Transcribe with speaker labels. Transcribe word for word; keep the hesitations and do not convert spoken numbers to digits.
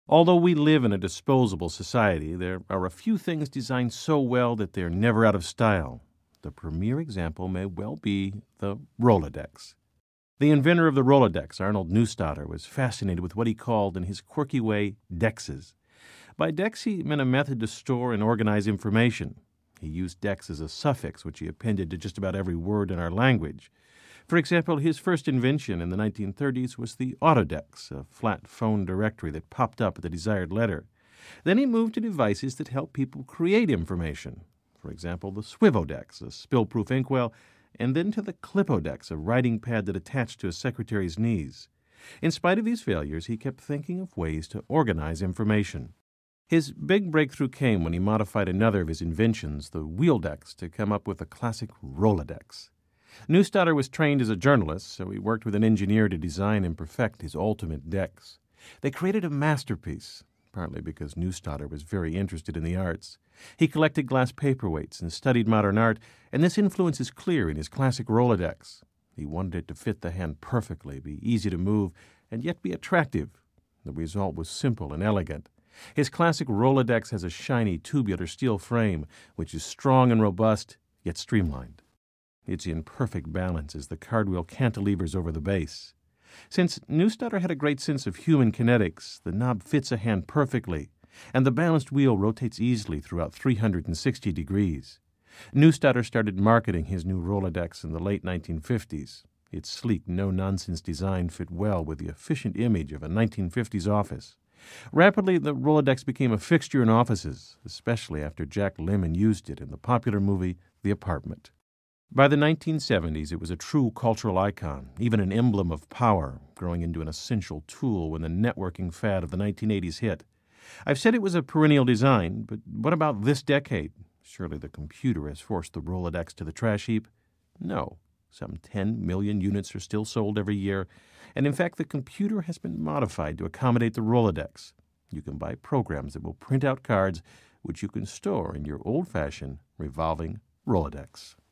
Speaker 1: Although we live in a disposable society, there are a few things designed so well that they're never out of style. The premier example may well be the Rolodex. The inventor of the Rolodex, Arnold Neustadter, was fascinated with what he called, in his quirky way, dexes. By dex he meant a method to store and organize information. He used dex as a suffix, which he appended to just about every word in our language. For example, his first invention in the nineteen thirties was the Autodex, a flat phone directory that popped up at the desired letter. Then he moved to devices that help people create information. For example, the Swivodex, a spill-proof inkwell, and then to the Clipodex, a writing pad that attached to a secretary's knees. In spite of these failures, he kept thinking of ways to organize information. His big breakthrough came when he modified another of his inventions, the Wheeldex, to come up with the classic Rolodex. Neustadter was trained as a journalist, so he worked with an engineer to design and perfect his ultimate dex. They created a masterpiece, partly because Neustadter was very interested in the arts. He collected glass paperweights and studied modern art, and this influence is clear in his classic Rolodex. He wanted it to fit the hand perfectly, be easy to move, and yet be attractive. The result was simple and elegant. His classic Rolodex has a shiny tubular steel frame, which is strong and robust, yet streamlined. It's in perfect balance as the cardwheel cantilevers over the base. Since Neustadter had a great sense of human kinetics, the knob fits a hand perfectly, and the balanced wheel rotates easily throughout three hundred sixty degrees. Neustadter started marketing his new Rolodex in the late nineteen fifties. Its sleek, no-nonsense design fit well with the efficient image of a nineteen fifties office. Rapidly, the Rolodex became a fixture in offices, especially after Jack Lemmon used it in the popular movie The Apartment. By the nineteen seventies, it was a true cultural icon, even an emblem of power, growing into an essential tool when the networking fad of the nineteen eighties hit. I've said it was a perennial design, but what about this decade? Surely the computer has forced the Rolodex to the trash heap? No. Some ten million units are still sold every year, and in fact the computer has been modified to accommodate the Rolodex. You can buy programs that will print out cards which you can store in your old-fashioned revolving Rolodex.